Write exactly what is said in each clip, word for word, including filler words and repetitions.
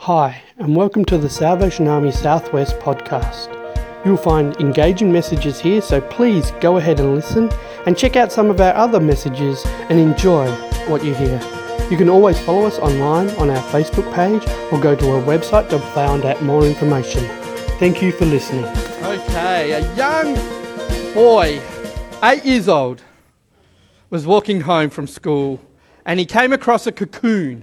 Hi, and welcome to the Salvation Army Southwest podcast. You'll find engaging messages here, so please go ahead and listen and check out some of our other messages and enjoy what you hear. You can always follow us online on our Facebook page or go to our website to find out more information. Thank you for listening. Okay, a young boy, eight years old, was walking home from school and he came across a cocoon.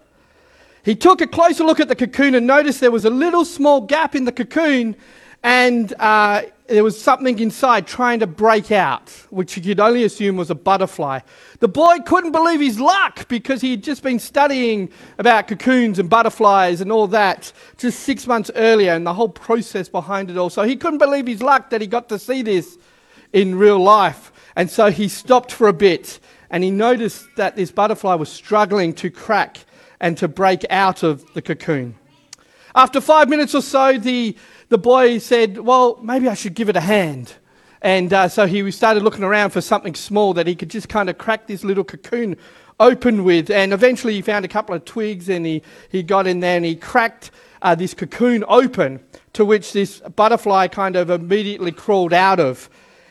He took a closer look at the cocoon and noticed there was a little small gap in the cocoon and uh, there was something inside trying to break out, which you could only assume was a butterfly. The boy couldn't believe his luck because he had just been studying about cocoons and butterflies and all that just six months earlier and the whole process behind it all. So he couldn't believe his luck that he got to see this in real life. And so he stopped for a bit and he noticed that this butterfly was struggling to crack and to break out of the cocoon. After five minutes or so, the, the boy said, well, maybe I should give it a hand. And uh, so he started looking around for something small that he could just kind of crack this little cocoon open with. And eventually he found a couple of twigs and he, he got in there and he cracked uh, this cocoon open, to which this butterfly kind of immediately crawled out of.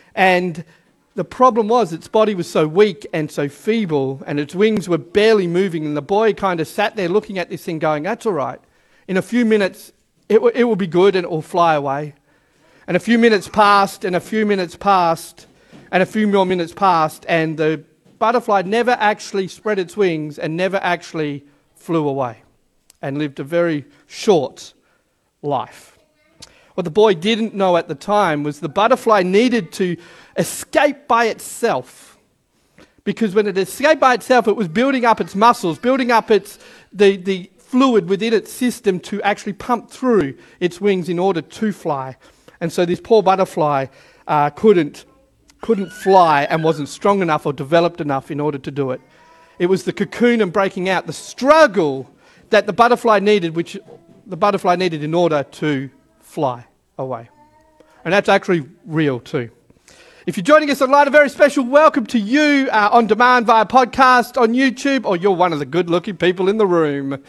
And the problem was its body was so weak and so feeble and its wings were barely moving, and the boy kind of sat there looking at this thing going, that's all right. In a few minutes, it, w- it will be good and it will fly away. And a few minutes passed and a few minutes passed and a few more minutes passed, and the butterfly never actually spread its wings and never actually flew away and lived a very short life. What the boy didn't know at the time was the butterfly needed to escape by itself, because when it escaped by itself, it was building up its muscles, building up its the, the fluid within its system to actually pump through its wings in order to fly. And so this poor butterfly uh, couldn't couldn't fly and wasn't strong enough or developed enough in order to do it. It was the cocoon and breaking out, the struggle that the butterfly needed, which the butterfly needed in order to fly away. And that's actually real too. If you're joining us online, a very special welcome to you uh, on demand via podcast on YouTube, or you're one of the good-looking people in the room.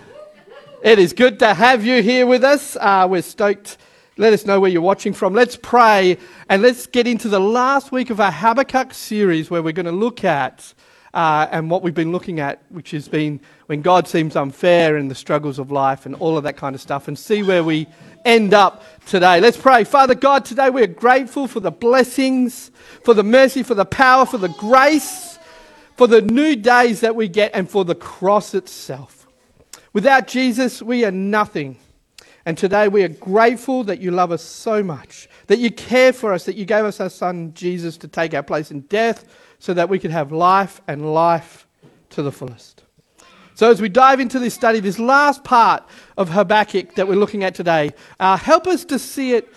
It is good to have you here with us. Uh, we're stoked. Let us know where you're watching from. Let's pray, and let's get into the last week of our Habakkuk series, where we're going to look at uh, and what we've been looking at, which has been when God seems unfair and the struggles of life and all of that kind of stuff, and see where we end up today. Let's pray. Father God, today we are grateful for the blessings, for the mercy, for the power, for the grace, for the new days that we get, and for the cross itself. Without Jesus, we are nothing. And today we are grateful that you love us so much, that you care for us, that you gave us our Son Jesus to take our place in death so that we could have life and life to the fullest. So as we dive into this study, this last part of Habakkuk that we're looking at today, uh, help us to see it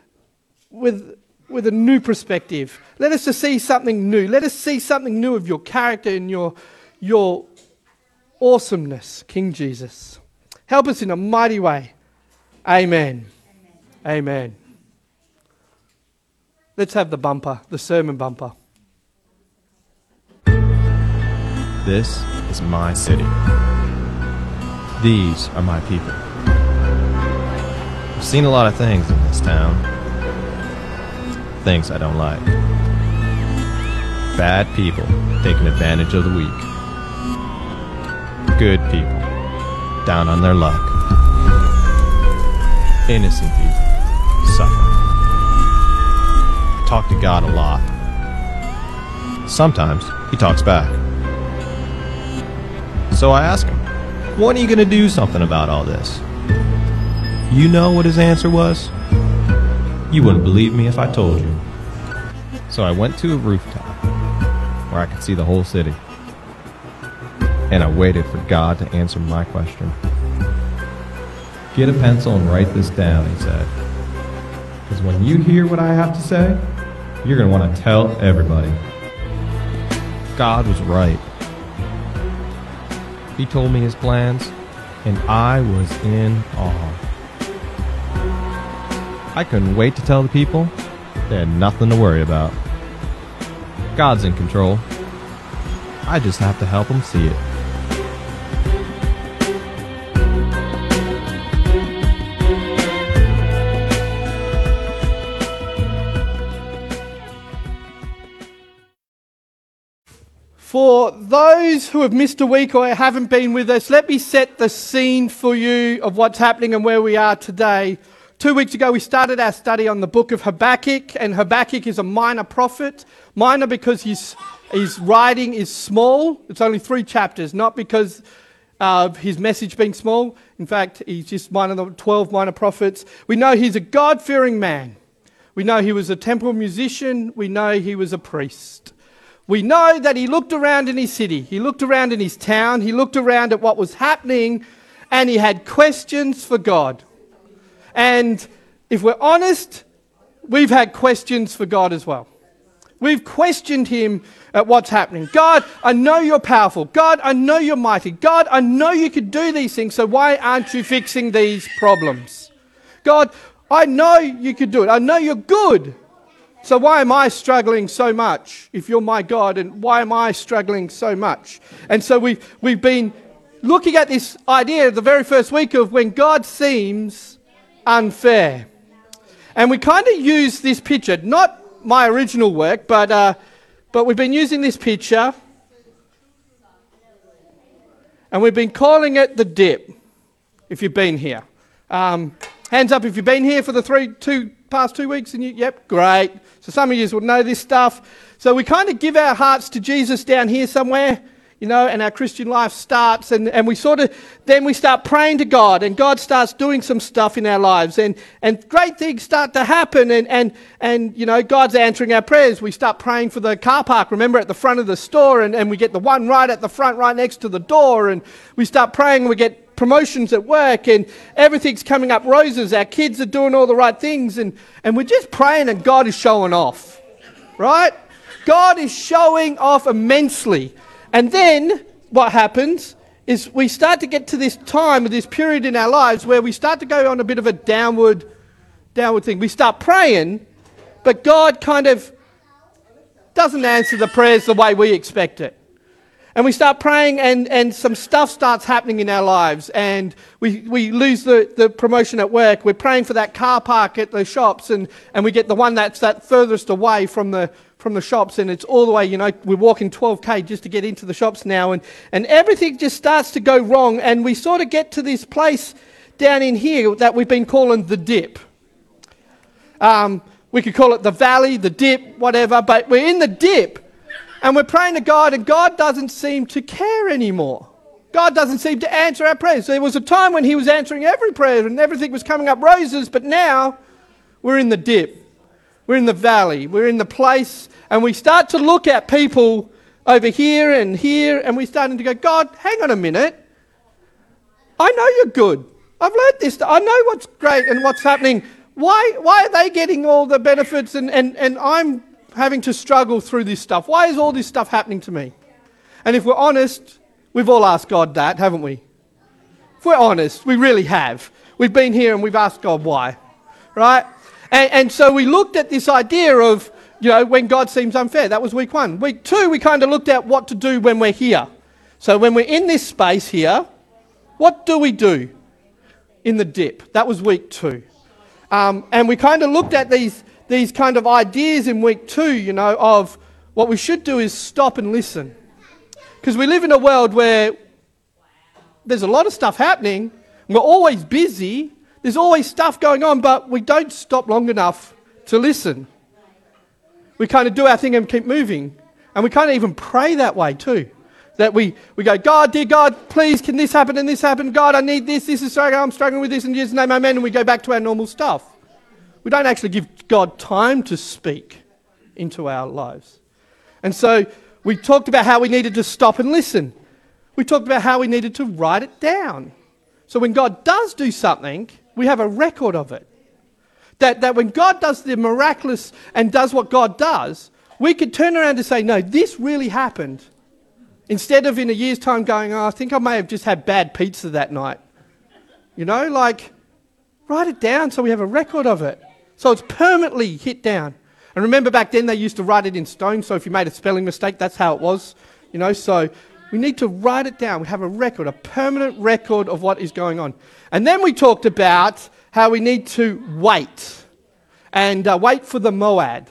with, with a new perspective. Let us to see something new. Let us see something new of your character and your, your awesomeness, King Jesus. Help us in a mighty way. Amen. Amen. Amen. Let's have the bumper, the sermon bumper. This is my city. These are my people. I've seen a lot of things in this town. Things I don't like. Bad people taking advantage of the weak. Good people down on their luck. Innocent people suffering. I talk to God a lot. Sometimes he talks back. So I ask him, when are you going to do something about all this? You know what his answer was? You wouldn't believe me if I told you. So I went to a rooftop where I could see the whole city. And I waited for God to answer my question. Get a pencil and write this down, he said. Because when you hear what I have to say, you're going to want to tell everybody. God was right. He told me his plans, and I was in awe. I couldn't wait to tell the people they had nothing to worry about. God's in control. I just have to help them see it. For those who have missed a week or haven't been with us, let me set the scene for you of what's happening and where we are today. Two weeks ago, we started our study on the book of Habakkuk, and Habakkuk is a minor prophet. Minor because his, his writing is small. It's only three chapters, not because of his message being small. In fact, he's just one of the twelve minor prophets. We know he's a God-fearing man. We know he was a temple musician. We know he was a priest. We know that he looked around in his city. He looked around in his town. He looked around at what was happening, and he had questions for God. And if we're honest, we've had questions for God as well. We've questioned him at what's happening. God, I know you're powerful. God, I know you're mighty. God, I know you could do these things, so why aren't you fixing these problems? God, I know you could do it. I know you're good. So why am I struggling so much if you're my God, and why am I struggling so much? And so we've, we've been looking at this idea the very first week of when God seems unfair. And we kind of use this picture, not my original work, but uh, but we've been using this picture, and we've been calling it the dip, if you've been here. Um, hands up if you've been here for the three, two, past two weeks, and you, yep, great. So some of you will know this stuff. So we kind of give our hearts to Jesus down here somewhere, you know, and our Christian life starts, and, and we sort of, then we start praying to God, and God starts doing some stuff in our lives, and, and great things start to happen, and, and, and, you know, God's answering our prayers. We start praying for the car park, remember, at the front of the store, and, and we get the one right at the front, right next to the door, and we start praying, and we get promotions at work, and everything's coming up roses. Our kids are doing all the right things, and, and we're just praying, and God is showing off, right? God is showing off immensely. And then what happens is we start to get to this time, this period in our lives where we start to go on a bit of a downward, downward thing. We start praying, but God kind of doesn't answer the prayers the way we expect it. And we start praying, and, and some stuff starts happening in our lives, and we, we lose the, the promotion at work. We're praying for that car park at the shops, and, and we get the one that's that furthest away from the from the shops, and it's all the way, you know, we're walking twelve k just to get into the shops now, and, and everything just starts to go wrong, and we sort of get to this place down in here that we've been calling the dip. Um, we could call it the valley, the dip, whatever, but we're in the dip, and we're praying to God, and God doesn't seem to care anymore. God doesn't seem to answer our prayers. There was a time when he was answering every prayer, and everything was coming up roses, but now we're in the dip. We're in the valley. We're in the place, and we start to look at people over here and here, and we're starting to go, God, hang on a minute. I know you're good. I've learned this. I know what's great and what's happening. Why why are they getting all the benefits, and, and, and I'm having to struggle through this stuff? Why is all this stuff happening to me? And if we're honest, we've all asked God that, haven't we? If we're honest, we really have. We've been here and we've asked God why, right? And, and so we looked at this idea of, you know, when God seems unfair. That was week one. Week two, we kind of looked at what to do when we're here. So when we're in this space here, what do we do in the dip? That was week two. Um, and we kind of looked at these, these kind of ideas in week two, you know, of what we should do is stop and listen. Because we live in a world where there's a lot of stuff happening. We're always busy. There's always stuff going on, but we don't stop long enough to listen. We kind of do our thing and keep moving. And we kind of even pray that way too. That we, we go, God, dear God, please, can this happen and this happen? God, I need this, this is struggling, I'm struggling with this, and Jesus' name, amen, and we go back to our normal stuff. We don't actually give God time to speak into our lives. And so we talked about how we needed to stop and listen. We talked about how we needed to write it down. So when God does do something, we have a record of it. That, that when God does the miraculous and does what God does, we could turn around and say, no, this really happened. Instead of in a year's time going, oh, I think I may have just had bad pizza that night. You know, like, write it down so we have a record of it. So it's permanently hit down. And remember back then they used to write it in stone, so if you made a spelling mistake, that's how it was. You know, so we need to write it down. We have a record, a permanent record of what is going on. And then we talked about how we need to wait. And uh, wait for the Moad.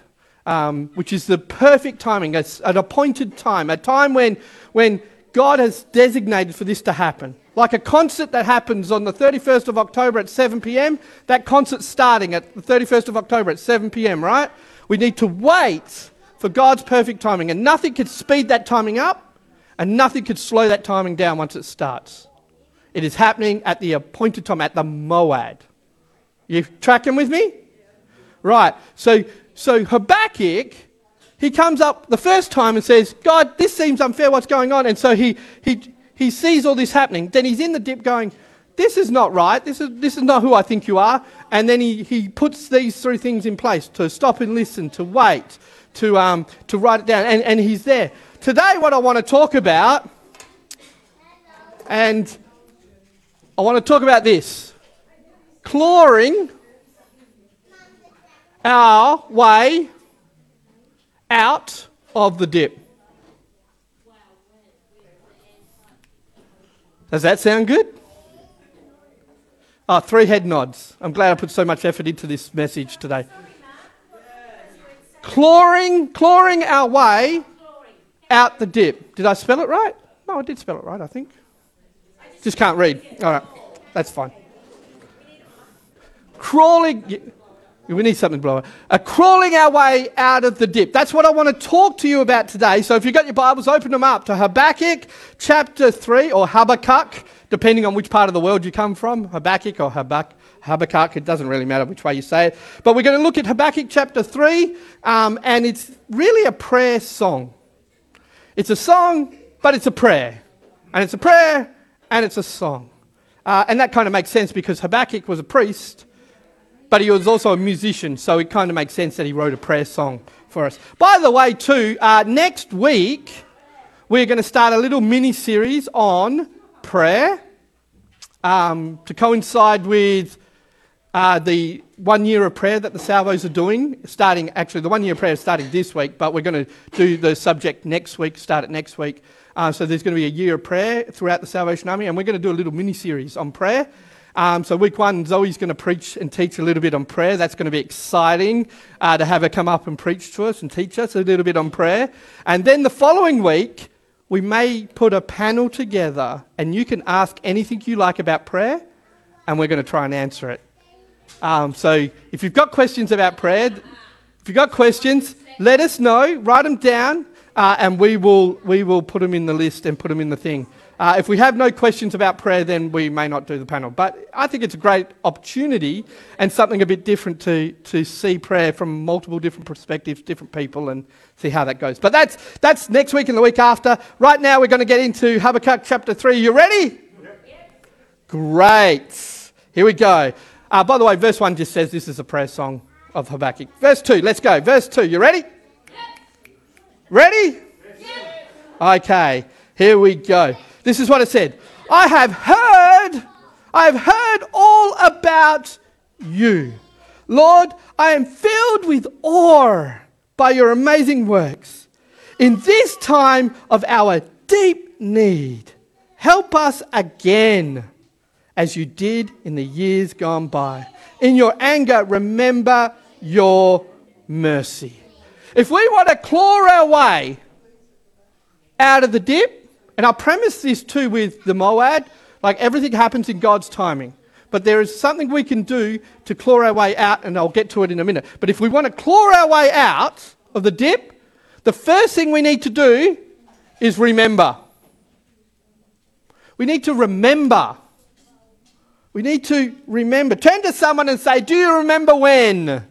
um, which is the perfect timing, it's an appointed time, a time when, when God has designated for this to happen. Like a concert that happens on the thirty-first of October at seven p.m, that concert's starting at the thirty-first of October at seven p.m, right? We need to wait for God's perfect timing, and nothing could speed that timing up, and nothing could slow that timing down once it starts. It is happening at the appointed time, at the moed. You tracking with me? Right, so, so Habakkuk, he comes up the first time and says, God, this seems unfair, what's going on? And so he he he sees all this happening. Then he's in the dip going, this is not right, this is this is not who I think you are. And then he, he puts these three things in place, to stop and listen, to wait, to um to write it down, and, and he's there. Today what I want to talk about, and I want to talk about this, clawing our way out of the dip. Does that sound good? Oh, three head nods. I'm glad I put so much effort into this message today. Clawing, clawing our way out the dip. Did I spell it right? No, I did spell it right, I think. Just can't read. All right, that's fine. Crawling... We need something to blow up. Uh, crawling our way out of the dip. That's what I want to talk to you about today. So if you've got your Bibles, open them up to Habakkuk chapter three, or Habakkuk, depending on which part of the world you come from. Habakkuk or Habak, Habakkuk, it doesn't really matter which way you say it. But we're going to look at Habakkuk chapter three, um, and it's really a prayer song. It's a song, but it's a prayer. And it's a prayer, and it's a song. Uh, and that kind of makes sense because Habakkuk was a priest, but he was also a musician, so it kind of makes sense that he wrote a prayer song for us. By the way, too, uh, next week we're going to start a little mini-series on prayer um, to coincide with uh, the one year of prayer that the Salvos are doing. Starting, actually, the one year of prayer is starting this week, but we're going to do the subject next week, start it next week. Uh, so there's going to be a year of prayer throughout the Salvation Army, and we're going to do a little mini-series on prayer. Um, so week one, Zoe's going to preach and teach a little bit on prayer. That's going to be exciting uh, to have her come up and preach to us and teach us a little bit on prayer. And then the following week, we may put a panel together and you can ask anything you like about prayer and we're going to try and answer it. Um, so if you've got questions about prayer, if you've got questions, let us know, write them down, uh, and we will we will put them in the list and put them in the thing. Uh, if we have no questions about prayer, then we may not do the panel. But I think it's a great opportunity and something a bit different to, to see prayer from multiple different perspectives, different people, and see how that goes. But that's that's next week and the week after. Right now we're going to get into Habakkuk chapter three. You ready? Yep. Great. Here we go. Uh, by the way, verse one just says this is a prayer song of Habakkuk. Verse two, let's go. Verse two, you ready? Yep. Ready? Yep. Okay, here we go. This is what it said. I have heard, I have heard all about you. Lord, I am filled with awe by your amazing works. In this time of our deep need, help us again, as you did in the years gone by. In your anger, remember your mercy. If we want to claw our way out of the dip, and I'll premise this too with the moed, like everything happens in God's timing. But there is something we can do to claw our way out, and I'll get to it in a minute. But if we want to claw our way out of the dip, the first thing we need to do is remember. We need to remember. We need to remember. Turn to someone and say, do you remember when?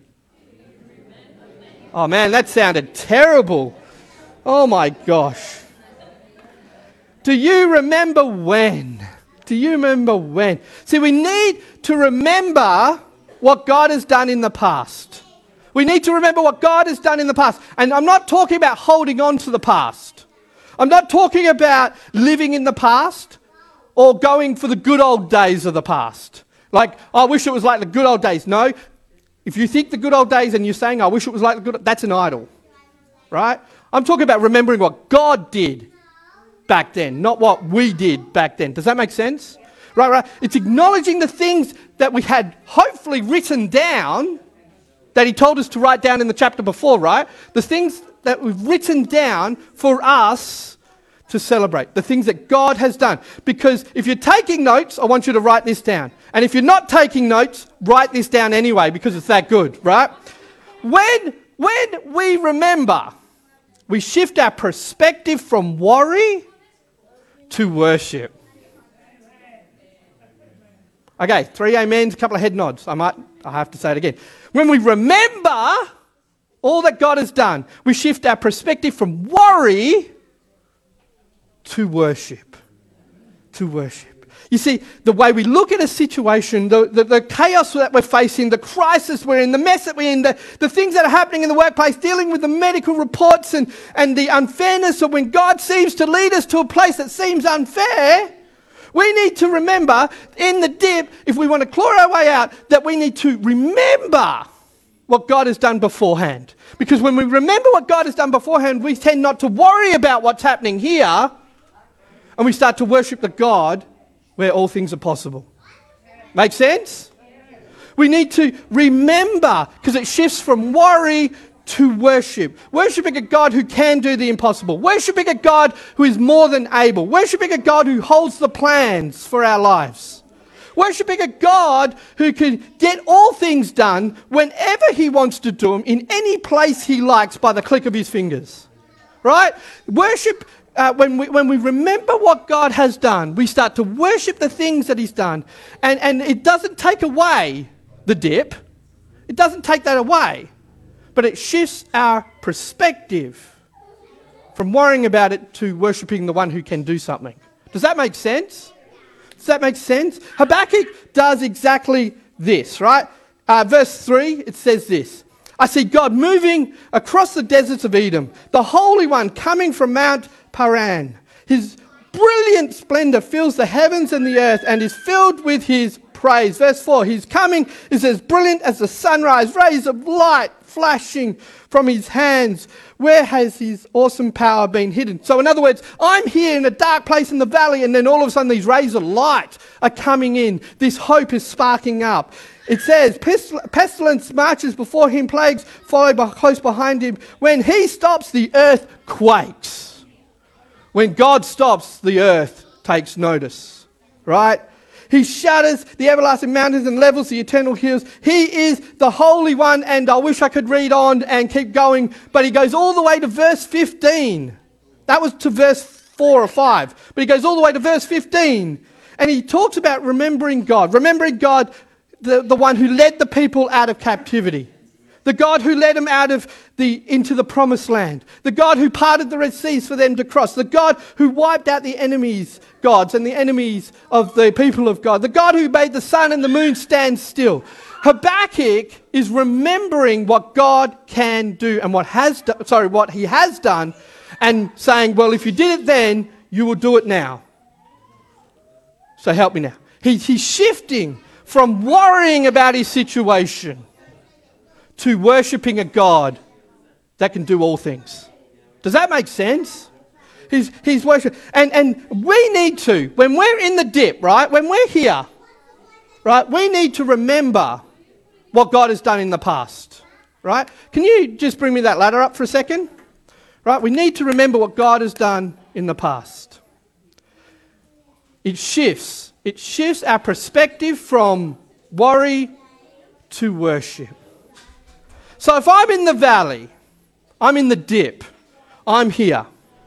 Oh man, that sounded terrible. Oh my gosh. Do you remember when? Do you remember when? See, we need to remember what God has done in the past. We need to remember what God has done in the past. And I'm not talking about holding on to the past. I'm not talking about living in the past or going for the good old days of the past. Like, oh, I wish it was like the good old days. No. If you think the good old days and you're saying, I wish it was like the good, that's an idol. Right? I'm talking about remembering what God did back then, not what we did back then. Does that make sense? Right, right. It's acknowledging the things that we had hopefully written down that he told us to write down in the chapter before, right? The things that we've written down for us to celebrate, the things that God has done. Because if you're taking notes, I want you to write this down. And if you're not taking notes, write this down anyway, because it's that good, right? When, when we remember, we shift our perspective from worry to worship. Okay, three amens, a couple of head nods. I might, I have to say it again. When we remember all that God has done, we shift our perspective from worry to worship. To worship. You see, the way we look at a situation, the, the, the chaos that we're facing, the crisis we're in, the mess that we're in, the, the things that are happening in the workplace, dealing with the medical reports and, and the unfairness of when God seems to lead us to a place that seems unfair, we need to remember in the dip, if we want to claw our way out, that we need to remember what God has done beforehand. Because when we remember what God has done beforehand, we tend not to worry about what's happening here, and we start to worship the God where all things are possible. Make sense? We need to remember, because it shifts from worry to worship. Worshipping a God who can do the impossible. Worshipping a God who is more than able. Worshipping a God who holds the plans for our lives. Worshipping a God who can get all things done whenever he wants to do them, in any place he likes, by the click of his fingers. Right? Worship, uh, when we when we remember what God has done, we start to worship the things that he's done. And, and it doesn't take away the dip. It doesn't take that away. But it shifts our perspective from worrying about it to worshipping the one who can do something. Does that make sense? Does that make sense? Habakkuk does exactly this, right? Uh, verse three, it says this. I see God moving across the deserts of Edom, the Holy One coming from Mount Paran. His brilliant splendor fills the heavens and the earth and is filled with his praise. Verse four, his coming is as brilliant as the sunrise, rays of light flashing from his hands. Where has his awesome power been hidden? So in other words, I'm here in a dark place in the valley, and then all of a sudden these rays of light are coming in. This hope is sparking up. It says, pestilence marches before him, plagues follow by, close behind him. When he stops, the earth quakes. When God stops, the earth takes notice. Right? He shatters the everlasting mountains and levels the eternal hills. He is the Holy One, and I wish I could read on and keep going, but he goes all the way to verse fifteen. That was to verse four or five, but he goes all the way to verse fifteen, and he talks about remembering God. Remembering God, the, the one who led the people out of captivity. The God who led them out of the into the promised land. The God who parted the Red Seas for them to cross. The God who wiped out the enemies' gods and the enemies of the people of God. The God who made the sun and the moon stand still. Habakkuk is remembering what God can do and what has do, sorry, what he has done, and saying, well, if you did it then, you will do it now. So help me now. He, he's shifting from worrying about his situation to worshipping a God that can do all things. Does that make sense? He's, he's worship. And, and we need to, when we're in the dip, right, when we're here, right, we need to remember what God has done in the past, right? Can you just bring me that ladder up for a second? Right, we need to remember what God has done in the past. It shifts. It shifts our perspective from worry to worship. So if I'm in the valley, I'm in the dip, I'm here,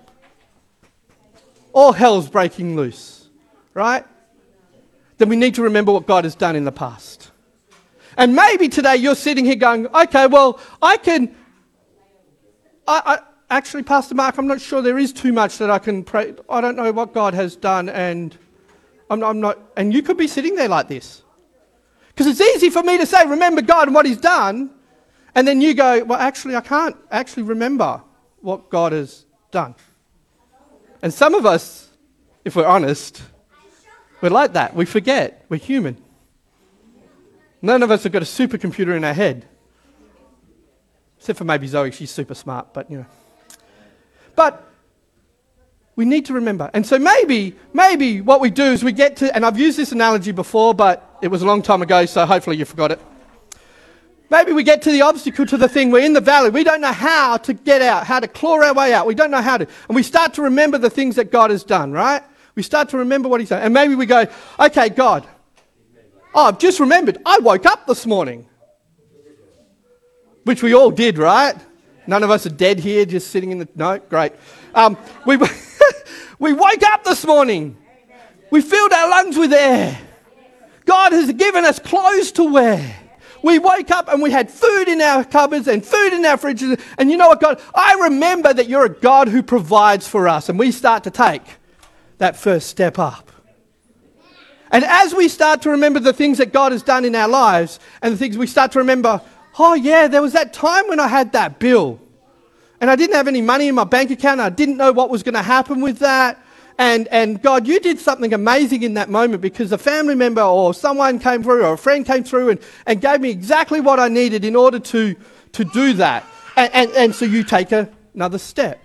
all hell's breaking loose, right? Then we need to remember what God has done in the past. And maybe today you're sitting here going, okay, well, I can, I, I actually, Pastor Mark, I'm not sure there is too much that I can pray. I don't know what God has done, and I'm, I'm not, and you could be sitting there like this. Because it's easy for me to say, remember God and what he's done, and then you go, well, actually, I can't actually remember what God has done. And some of us, if we're honest, we're like that. We forget. We're human. None of us have got a supercomputer in our head. Except for maybe Zoe. She's super smart, but, you know. But we need to remember. And so maybe, maybe what we do is we get to, and I've used this analogy before, but it was a long time ago, so hopefully you forgot it. Maybe we get to the obstacle, to the thing. We're in the valley. We don't know how to get out, how to claw our way out. We don't know how to. And we start to remember the things that God has done, right? We start to remember what he's done. And maybe we go, okay, God, oh, I've just remembered. I woke up this morning. Which we all did, right? None of us are dead here, just sitting in the... No? Great. Um, we, we woke up this morning. We filled our lungs with air. God has given us clothes to wear. We woke up and we had food in our cupboards and food in our fridges. And you know what, God? I remember that you're a God who provides for us. And we start to take that first step up. And as we start to remember the things that God has done in our lives, and the things we start to remember, oh yeah, there was that time when I had that bill. And I didn't have any money in my bank account. And I didn't know what was going to happen with that. And and God, you did something amazing in that moment, because a family member or someone came through or a friend came through and, and gave me exactly what I needed in order to, to do that. And, and, and so you take a, another step.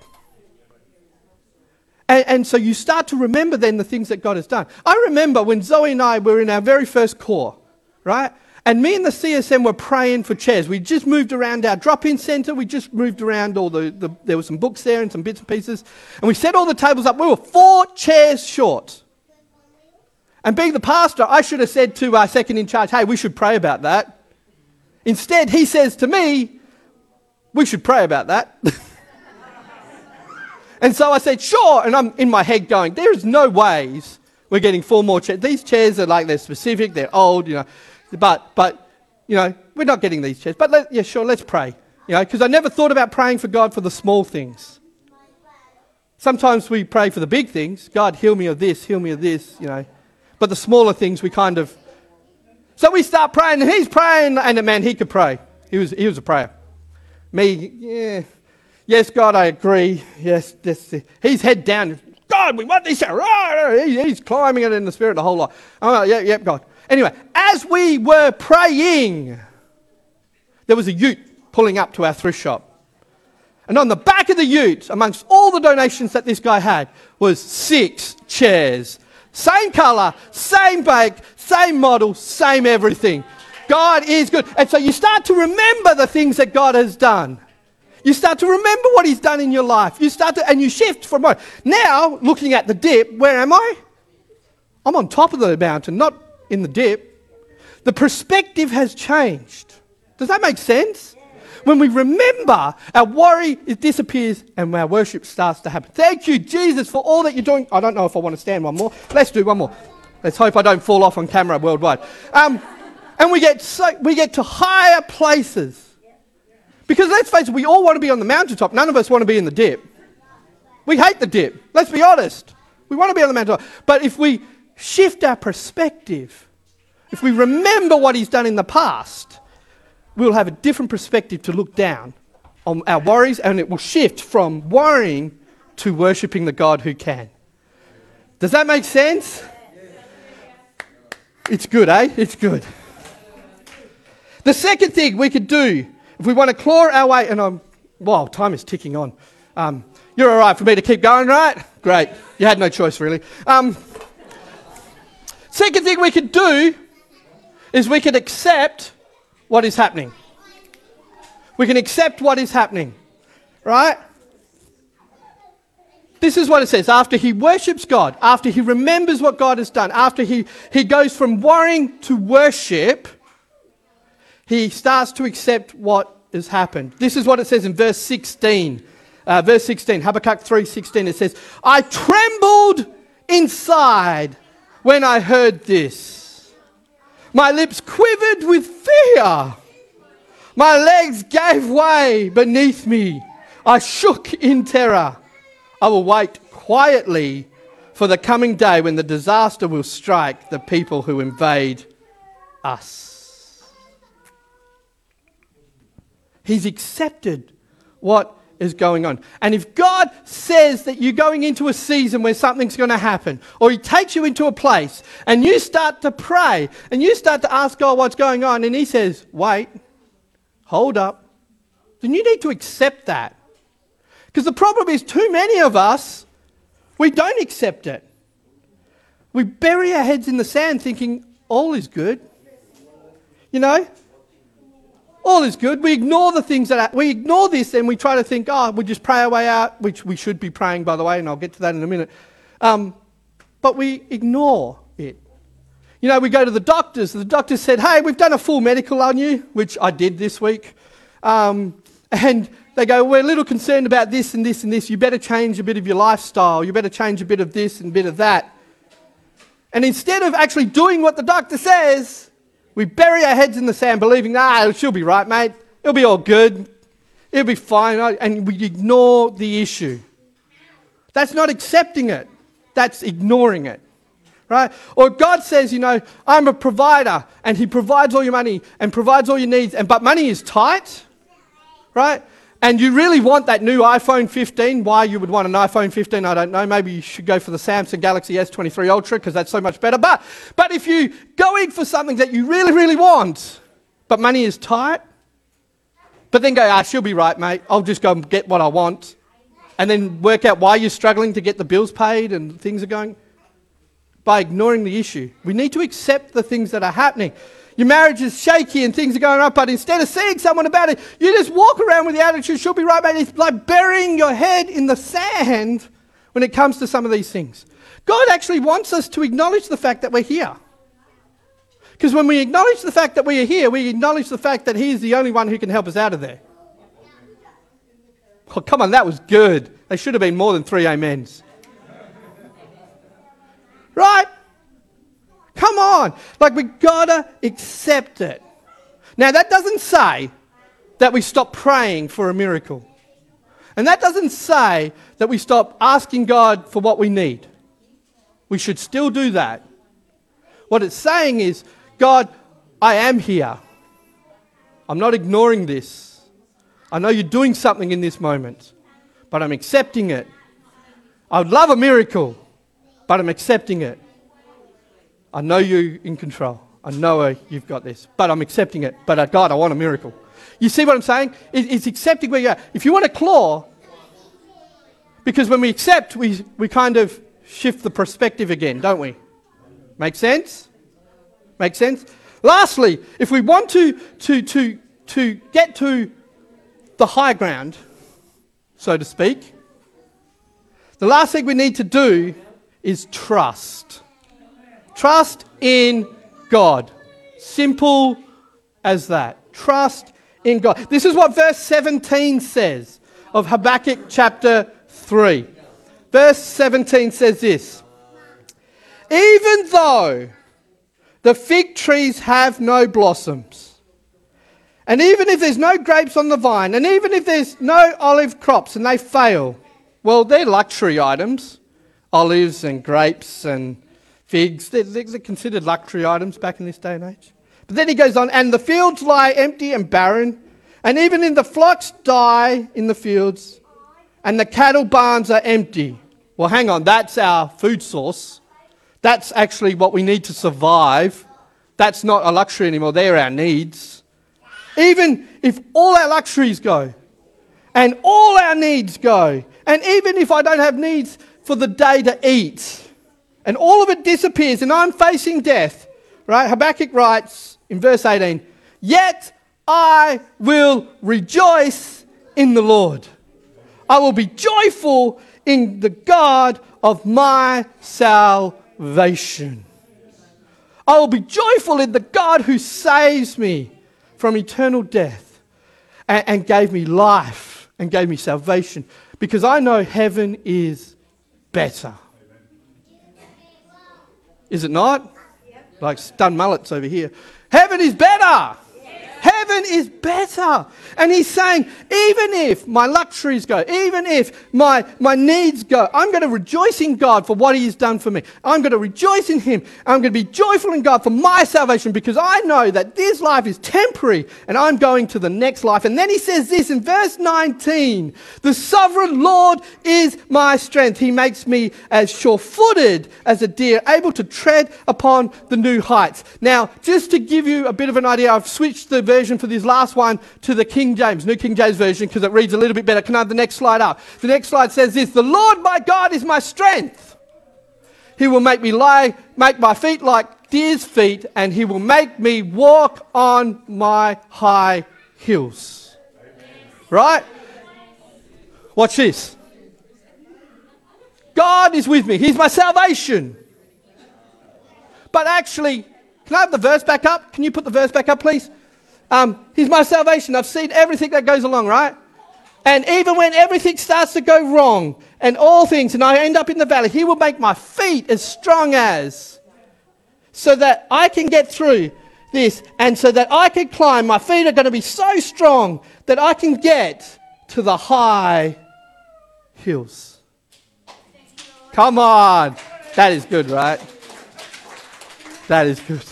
And, and so you start to remember then the things that God has done. I remember when Zoe and I were in our very first core, right? And me and the C S M were praying for chairs. We just moved around our drop-in centre. We just moved around all the, the... There were some books there and some bits and pieces. And we set all the tables up. We were four chairs short. And being the pastor, I should have said to our second in charge, hey, we should pray about that. Instead, he says to me, we should pray about that. And so I said, sure. And I'm in my head going, there is no ways we're getting four more chairs. These chairs are like, they're specific, they're old, you know. But, but you know, we're not getting these chairs. But, let, yeah, sure, let's pray. You know, because I never thought about praying for God for the small things. Sometimes we pray for the big things. God, heal me of this, heal me of this, you know. But the smaller things we kind of... So we start praying, and he's praying, and man, he could pray. He was, he was a prayer. Me, yeah. Yes, God, I agree. Yes, this, he's head down. God, we want this. He's climbing it in the spirit the whole lot. Oh, yeah, yeah, God. Anyway, as we were praying, there was a ute pulling up to our thrift shop. And on the back of the ute, amongst all the donations that this guy had, was six chairs. Same colour, same bake, same model, same everything. God is good. And so you start to remember the things that God has done. You start to remember what he's done in your life. You start to, and you shift from what? Now, looking at the dip, where am I? I'm on top of the mountain, not in the dip. The perspective has changed. Does that make sense? When we remember, our worry, it disappears and our worship starts to happen. Thank you, Jesus, for all that you're doing. I don't know if I want to stand one more. Let's do one more. Let's hope I don't fall off on camera worldwide. Um, and we get so, we get to higher places. Because let's face it, we all want to be on the mountaintop. None of us want to be in the dip. We hate the dip. Let's be honest. We want to be on the mountaintop. But if we shift our perspective, if we remember what he's done in the past, we'll have a different perspective to look down on our worries, and it will shift from worrying to worshipping the God who can. Does that make sense? It's good, eh? It's good. The second thing we could do, if we want to claw our way, and I'm, wow, time is ticking on. Um, you're all right for me to keep going, right? Great. You had no choice, really. Um, second thing we could do is we could accept what is happening. We can accept what is happening, right? This is what it says. After he worships God, after he remembers what God has done, after he, he goes from worrying to worship, he starts to accept what has happened. This is what it says in verse sixteen. Uh, verse sixteen, Habakkuk three sixteen. It says, I trembled inside when I heard this. My lips quivered with fear. My legs gave way beneath me. I shook in terror. I will wait quietly for the coming day when the disaster will strike the people who invade us. He's accepted what is going on. And if God says that you're going into a season where something's going to happen, or he takes you into a place and you start to pray and you start to ask God what's going on, and he says, wait, hold up, then you need to accept that. Because the problem is too many of us, we don't accept it. We bury our heads in the sand thinking all is good. You know? All is good. We ignore the things that are, we ignore this and we try to think, oh, we just pray our way out, which we should be praying, by the way, and I'll get to that in a minute. Um, but we ignore it. You know, we go to the doctors. The doctor said, hey, we've done a full medical on you, which I did this week. Um, and they go, we're a little concerned about this and this and this. You better change a bit of your lifestyle. You better change a bit of this and a bit of that. And instead of actually doing what the doctor says, we bury our heads in the sand believing, ah, she'll be right, mate. It'll be all good. It'll be fine. And we ignore the issue. That's not accepting it. That's ignoring it. Right? Or God says, you know, I'm a provider and he provides all your money and provides all your needs, and but money is tight. Right? And you really want that new iPhone fifteen. Why you would want an iPhone fifteen, I don't know. Maybe you should go for the Samsung Galaxy S twenty-three Ultra because that's so much better. But, but if you go in for something that you really, really want, but money is tight, but then go, ah, she'll be right, mate. I'll just go and get what I want. And then work out why you're struggling to get the bills paid and things are going, by ignoring the issue. We need to accept the things that are happening. Your marriage is shaky and things are going up, but instead of seeing someone about it, you just walk around with the attitude, she'll be right, mate. It's like burying your head in the sand when it comes to some of these things. God actually wants us to acknowledge the fact that we're here. Because when we acknowledge the fact that we are here, we acknowledge the fact that He is the only one who can help us out of there. Oh, come on, that was good. They should have been more than three amens. Right? Come on. Like, we gotta accept it. Now, that doesn't say that we stop praying for a miracle. And that doesn't say that we stop asking God for what we need. We should still do that. What it's saying is, God, I am here. I'm not ignoring this. I know you're doing something in this moment, but I'm accepting it. I would love a miracle, but I'm accepting it. I know you're in control. I know you've got this, but I'm accepting it. But uh, God, I want a miracle. You see what I'm saying? It, it's accepting where you're at. If you want to claw, because when we accept, we, we kind of shift the perspective again, don't we? Make sense? Make sense? Lastly, if we want to, to, to, to get to the high ground, so to speak, the last thing we need to do is trust. Trust in God. Simple as that. Trust in God. This is what verse seventeen says of Habakkuk chapter three. Verse seventeen says this: even though the fig trees have no blossoms, and even if there's no grapes on the vine, and even if there's no olive crops and they fail, well, they're luxury items. Olives and grapes and figs, they're, they're considered luxury items back in this day and age. But then he goes on, and the fields lie empty and barren, and even in the flocks die in the fields, and the cattle barns are empty. Well, hang on, that's our food source. That's actually what we need to survive. That's not a luxury anymore, they're our needs. Even if all our luxuries go, and all our needs go, and even if I don't have needs for the day to eat, and all of it disappears, and I'm facing death, right? Habakkuk writes in verse eighteen, yet I will rejoice in the Lord. I will be joyful in the God of my salvation. I will be joyful in the God who saves me from eternal death and, and gave me life and gave me salvation, because I know heaven is better. Is it not? Yep. Like stun mullets over here. Heaven is better. Heaven is better. And he's saying, even if my luxuries go, even if my, my needs go, I'm going to rejoice in God for what he has done for me. I'm going to rejoice in him. I'm going to be joyful in God for my salvation, because I know that this life is temporary and I'm going to the next life. And then he says this in verse nineteen, the sovereign Lord is my strength. He makes me as sure-footed as a deer, able to tread upon the new heights. Now, just to give you a bit of an idea, I've switched the version for this last one to the King James, New King James Version, because it reads a little bit better. Can I have the next slide up? The next slide says this: the Lord my God is my strength. He will make me lie, make my feet like deer's feet, and he will make me walk on my high hills. Right? Watch this. God is with me. He's my salvation. But actually, can I have the verse back up? Can you put the verse back up, please? Um, he's my salvation. I've seen everything that goes along, right? And even when everything starts to go wrong and all things, and I end up in the valley, he will make my feet as strong as, so that I can get through this and so that I can climb. My feet are going to be so strong that I can get to the high hills. Come on. That is good, right? That is good.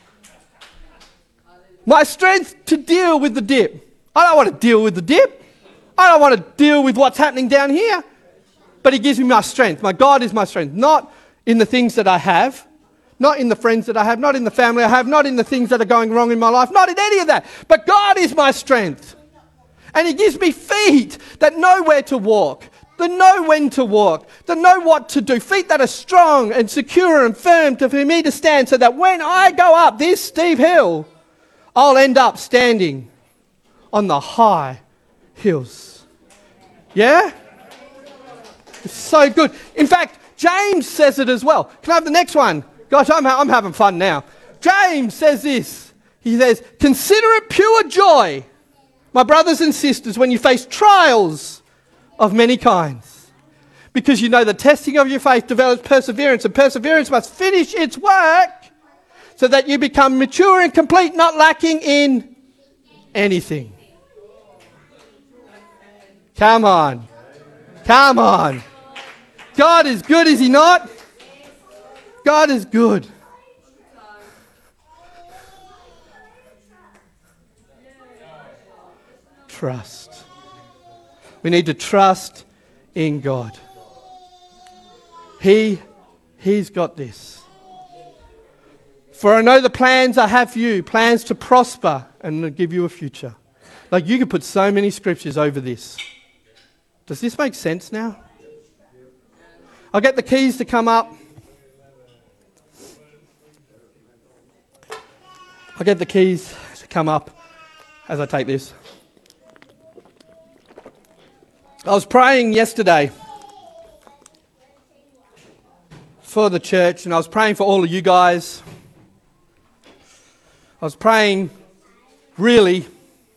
My strength to deal with the dip. I don't want to deal with the dip. I don't want to deal with what's happening down here. But he gives me my strength. My God is my strength. Not in the things that I have. Not in the friends that I have. Not in the family I have. Not in the things that are going wrong in my life. Not in any of that. But God is my strength. And he gives me feet that know where to walk. That know when to walk. That know what to do. Feet that are strong and secure and firm to, for me to stand, so that when I go up this steep hill, I'll end up standing on the high hills. Yeah? It's so good. In fact, James says it as well. Can I have the next one? Gosh, I'm, I'm having fun now. James says this. He says, consider it pure joy, my brothers and sisters, when you face trials of many kinds. Because you know the testing of your faith develops perseverance, and perseverance must finish its work so that you become mature and complete, not lacking in anything. Come on. Come on. God is good, is he not? God is good. Trust. We need to trust in God. He, he's got this. For I know the plans I have for you, plans to prosper and to give you a future. Like, you could put so many scriptures over this. Does this make sense now? I'll get the keys to come up. I'll get the keys to come up as I take this. I was praying yesterday for the church, and I was praying for all of you guys. I was praying, really,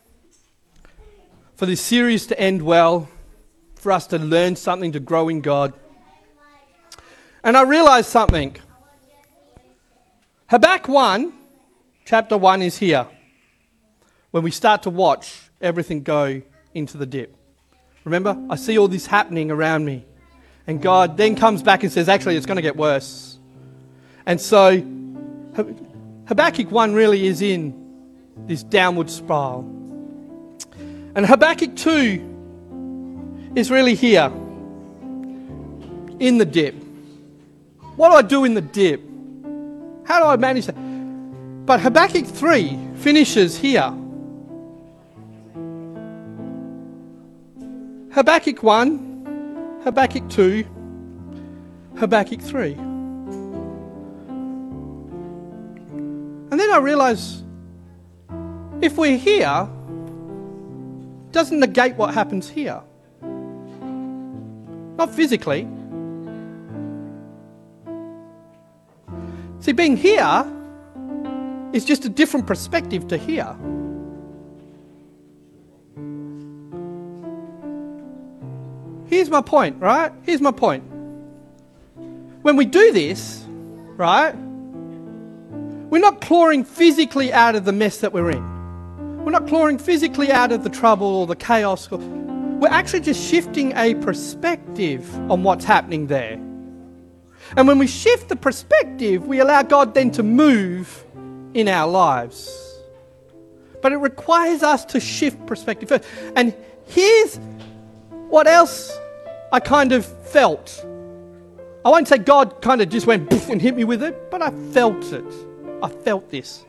for this series to end well, for us to learn something, to grow in God. And I realised something. Habakkuk one, chapter one is here, when we start to watch everything go into the dip. Remember, I see all this happening around me. And God then comes back and says, actually, it's going to get worse. And so Habakkuk one really is in this downward spiral. And Habakkuk two is really here, in the dip. What do I do in the dip? How do I manage that? But Habakkuk three finishes here. Habakkuk one, Habakkuk two, Habakkuk three. And then I realise, if we're here, it doesn't negate what happens here. Not physically. See, being here is just a different perspective to here. Here's my point, right? Here's my point. When we do this, right, we're not clawing physically out of the mess that we're in. We're not clawing physically out of the trouble or the chaos. We're actually just shifting a perspective on what's happening there. And when we shift the perspective, we allow God then to move in our lives. But it requires us to shift perspective first. And here's what else I kind of felt. I won't say God kind of just went poof and hit me with it, but I felt it. I felt this.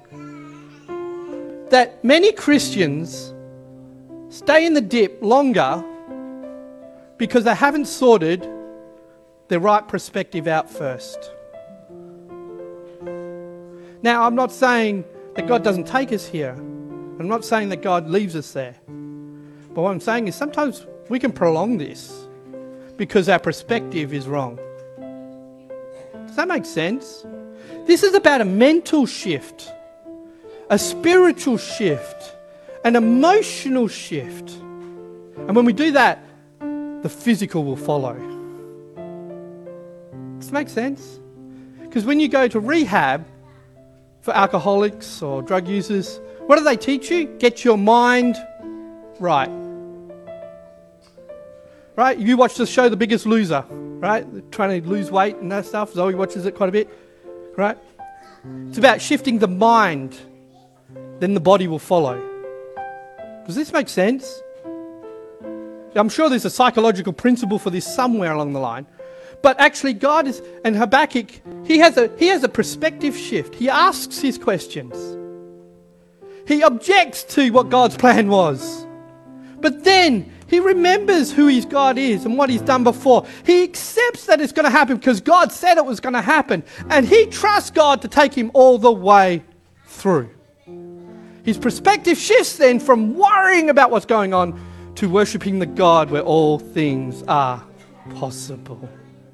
That many Christians stay in the dip longer because they haven't sorted their right perspective out first. Now, I'm not saying that God doesn't take us here. I'm not saying that God leaves us there. But what I'm saying is sometimes we can prolong this because our perspective is wrong. Does that make sense? This is about a mental shift, a spiritual shift, an emotional shift. And when we do that, the physical will follow. Does that make sense? Because when you go to rehab for alcoholics or drug users, what do they teach you? Get your mind right. Right? You watch the show The Biggest Loser, right? They're trying to lose weight and that stuff. Zoe watches it quite a bit, right? It's about shifting the mind, then the body will follow. Does this make sense? I'm sure there's a psychological principle for this somewhere along the line. But actually God is, and Habakkuk, he has a he has a perspective shift. He asks his questions. He objects to what God's plan was. But then he remembers who his God is and what he's done before. He accepts that it's going to happen because God said it was going to happen. And he trusts God to take him all the way through. His perspective shifts then from worrying about what's going on to worshipping the God where all things are possible.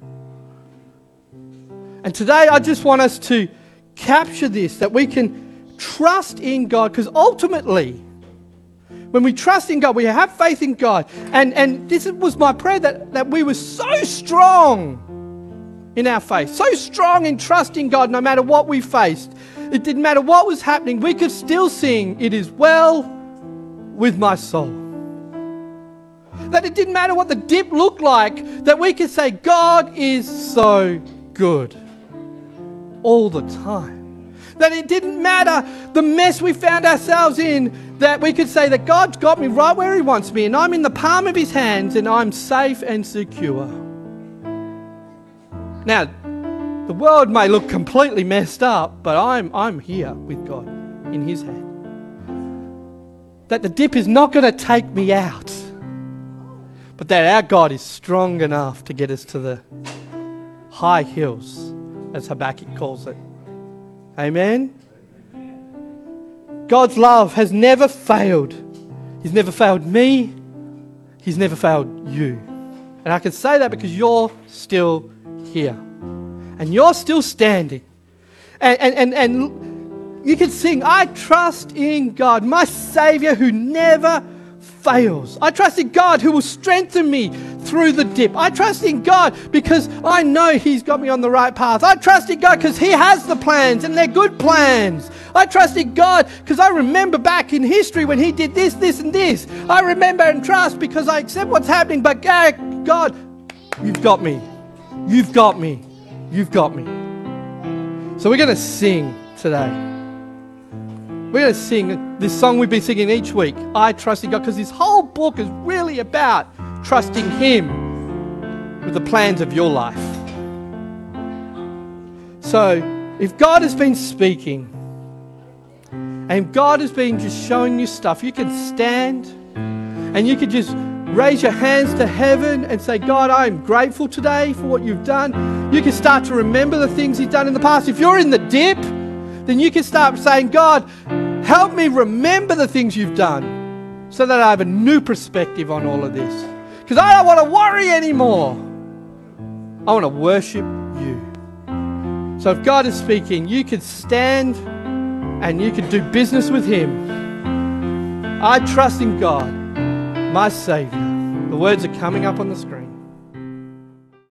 And today I just want us to capture this, that we can trust in God, because ultimately, when we trust in God, we have faith in God. And, and this was my prayer, that, that we were so strong in our faith, so strong in trusting God no matter what we faced. It didn't matter what was happening. We could still sing, "It is well with my soul." That it didn't matter what the dip looked like, that we could say, God is so good all the time. That it didn't matter the mess we found ourselves in, that we could say that God's got me right where he wants me and I'm in the palm of his hands and I'm safe and secure. Now, the world may look completely messed up, but I'm, I'm here with God in his hand. That the dip is not going to take me out, but that our God is strong enough to get us to the high hills, as Habakkuk calls it. Amen? God's love has never failed. He's never failed me. He's never failed you. And I can say that because you're still here. And you're still standing. And, and, and, and you can sing, "I trust in God, my Saviour who never fails. I trust in God who will strengthen me through the dip. I trust in God because I know he's got me on the right path. I trust in God because he has the plans and they're good plans. I trust in God because I remember back in history when he did this, this and this. I remember and trust because I accept what's happening. But God, you've got me. You've got me. You've got me." So we're going to sing today. We're going to sing this song we've been singing each week, "I Trust in God," because this whole book is really about trusting him with the plans of your life. So if God has been speaking and God has been just showing you stuff, you can stand and you can just raise your hands to heaven and say, "God, I'm grateful today for what you've done." You can start to remember the things he's done in the past. If you're in the dip, then you can start saying, "God, help me remember the things you've done so that I have a new perspective on all of this. Because I don't want to worry anymore. I want to worship you." So if God is speaking, you can stand and you can do business with him. I trust in God, my Saviour. The words are coming up on the screen.